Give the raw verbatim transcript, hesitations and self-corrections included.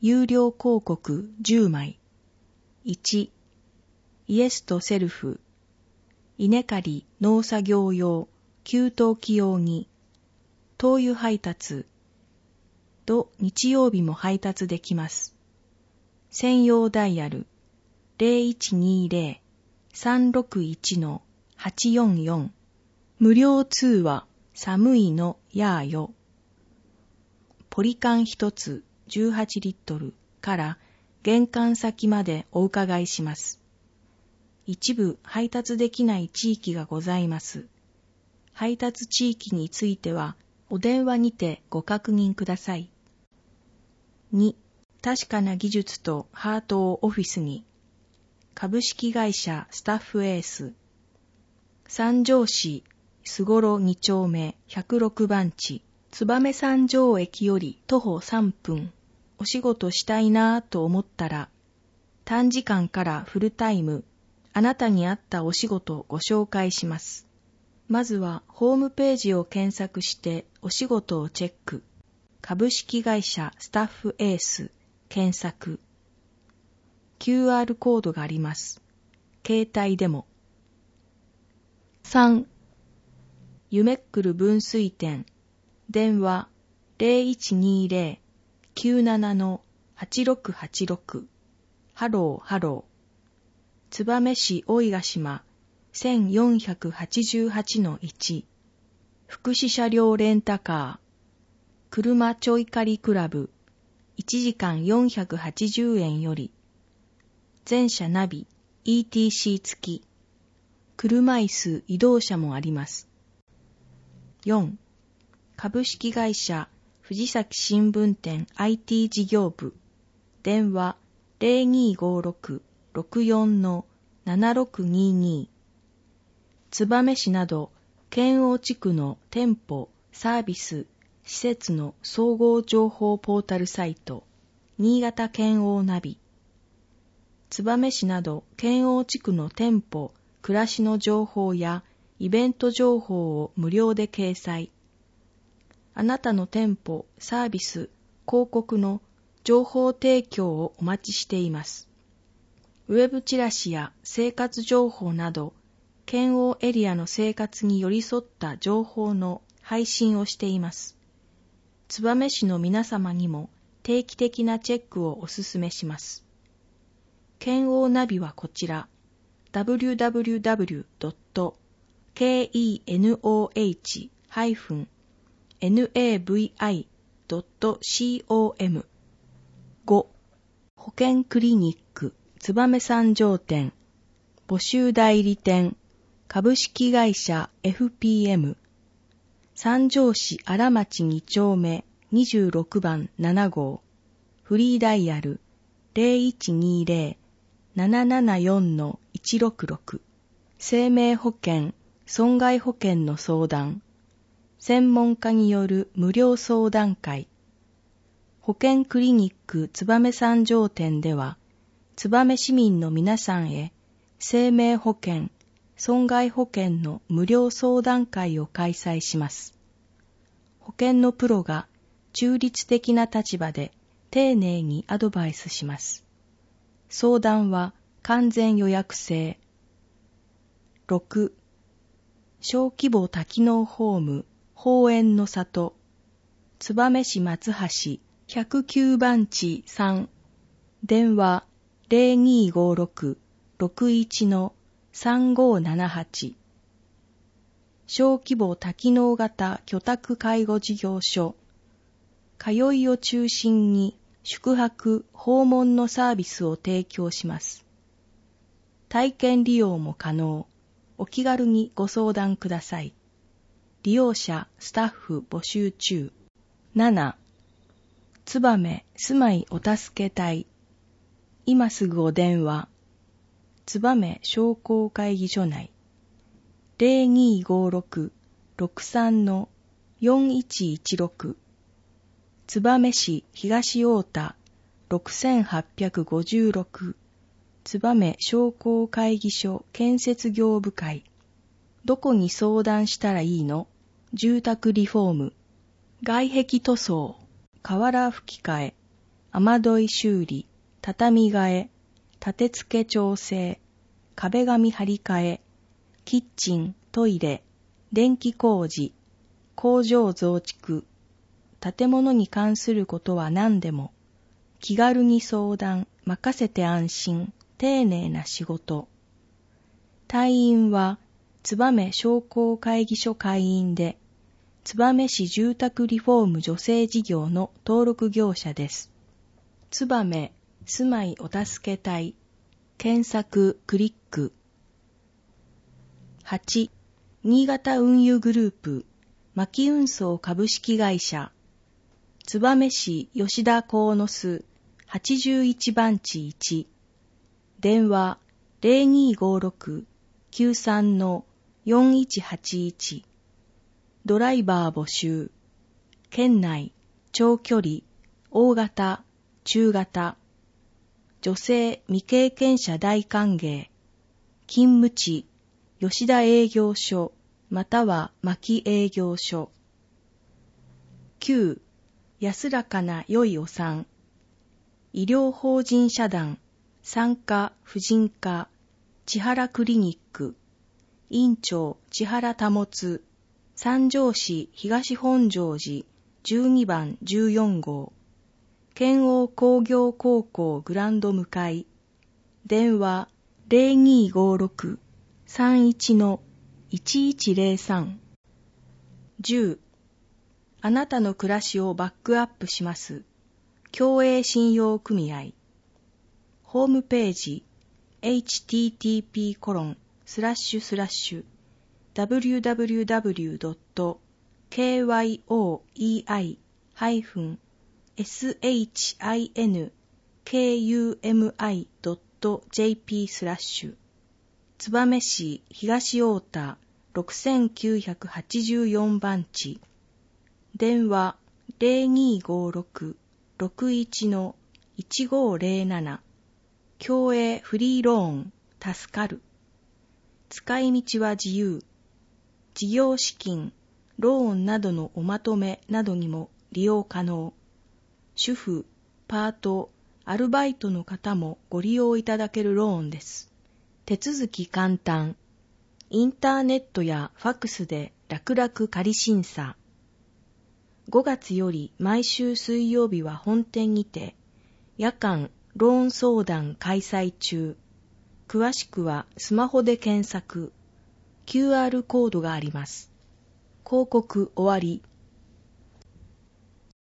有料広告じゅうまい。いち、イエスとセルフ、稲刈り農作業用、給湯器用に、灯油配達、土日曜日も配達できます。専用ダイヤル、ゼロいちにゼロ さんろくいち はちよんよん、無料通話、寒いのやーよ。ポリ缶一つじゅうはちリットルから玄関先までお伺いします。一部配達できない地域がございます。配達地域についてはお電話にてご確認ください。に、確かな技術とハートをオフィスに。株式会社スタッフエース。三条市すごろに丁目ひゃくろく番地。燕三条駅より徒歩さんぷん。お仕事したいなぁと思ったら、短時間からフルタイム、あなたに合ったお仕事をご紹介します。まずはホームページを検索してお仕事をチェック。株式会社スタッフエース検索。キューアール コードがあります。携帯でも。さん、ゆめっくる分水店。電話 ゼロいちにゼロ きゅうなな はちろくはちろく。ハローハロー。燕市大ヶ島 せんよんひゃくはちじゅうはちのいち。福祉車両レンタカー。車ちょい借りクラブ。いちじかんよんひゃくはちじゅうえんより。全車ナビ イーティーシー 付き。車椅子移動車もあります。よん、株式会社藤崎新聞店 アイティー 事業部。電話 ゼロにごろく ろくよん ななろくにに。燕市など県央地区の店舗、サービス、施設の総合情報ポータルサイト、新潟県央ナビ。燕市など県央地区の店舗、暮らしの情報やイベント情報を無料で掲載。あなたの店舗、サービス、広告の情報提供をお待ちしています。ウェブチラシや生活情報など、県央エリアの生活に寄り添った情報の配信をしています。燕市の皆様にも定期的なチェックをお勧めします。県央ナビはこちら、ダブリューダブリューダブリュードットケーイーエヌオーエイチハイフンナビドットコム。ご、保険クリニック燕三条店募集代理店株式会社 エフピーエム 三条市荒町に丁目にじゅうろく番なな号フリーダイヤル ゼロいちにゼロ ななななよん いちろくろく。生命保険損害保険の相談、専門家による無料相談会。保険クリニック燕三条店では、燕市民の皆さんへ生命保険、損害保険の無料相談会を開催します。保険のプロが中立的な立場で丁寧にアドバイスします。相談は完全予約制。ろく、小規模多機能ホーム宝園の里燕市松橋ひゃくきゅう番地さん。電話 ゼロにごろく ろくいち さんごななはち。小規模多機能型居宅介護事業所。通いを中心に宿泊・訪問のサービスを提供します。体験利用も可能。お気軽にご相談ください。利用者・スタッフ募集中。なな、燕住まいお助け隊。今すぐお電話。燕商工会議所内。ゼロにごろく ろくさん よんいちいちろく。燕市東太田ろくはっごろく。燕商工会議所建設業部会。どこに相談したらいいの？住宅リフォーム。外壁塗装。瓦吹き替え。 雨どい修理、畳替え、立て付け調整、壁紙張り替え、キッチン、トイレ、電気工事、工場増築、建物に関することは何でも、気軽に相談、任せて安心、丁寧な仕事。隊員は、燕商工会議所会員で、燕市住宅リフォーム助成事業の登録業者です。燕住まいお助け隊、検索クリック。はち. 新潟運輸グループ、牧運送株式会社、燕市吉田鴻巣はちじゅういち番地いち、電話 ゼロにーごーろく きゅうさん よんいちはちいち、ドライバー募集、県内、長距離、大型、中型、女性未経験者大歓迎、勤務地、吉田営業所、または牧営業所。きゅう. 安らかな良いお産。医療法人社団、産科婦人科、千原クリニック、院長千原保、三条市東本庄寺じゅうにばんじゅうよん号、県央工業高校グランド向かい、電話 ゼロにーごーろく さんいち いちいちゼロさん。じゅう. あなたの暮らしをバックアップします。共栄信用組合。ホームページ エイチティーティーピーコロンスラッシュスラッシュダブリューダブリューダブリュードットケーワイオーイーアイハイフンエスエイチアイエヌケーユーエムアイドットジェーピー スラッシュ燕市東太田ろくせんきゅうひゃくはちじゅうよん番地、電話 ゼロにーごーろく ろくいち いちごーゼロなな、共栄フリーローン、助かる。使い道は自由。事業資金、ローンなどのおまとめなどにも利用可能。主婦、パート、アルバイトの方もご利用いただけるローンです。手続き簡単。インターネットやファックスで楽々仮審査。ごがつより毎週水曜日は本店にて、夜間ローン相談開催中。詳しくはスマホで検索。キューアール コードがあります。広告終わり。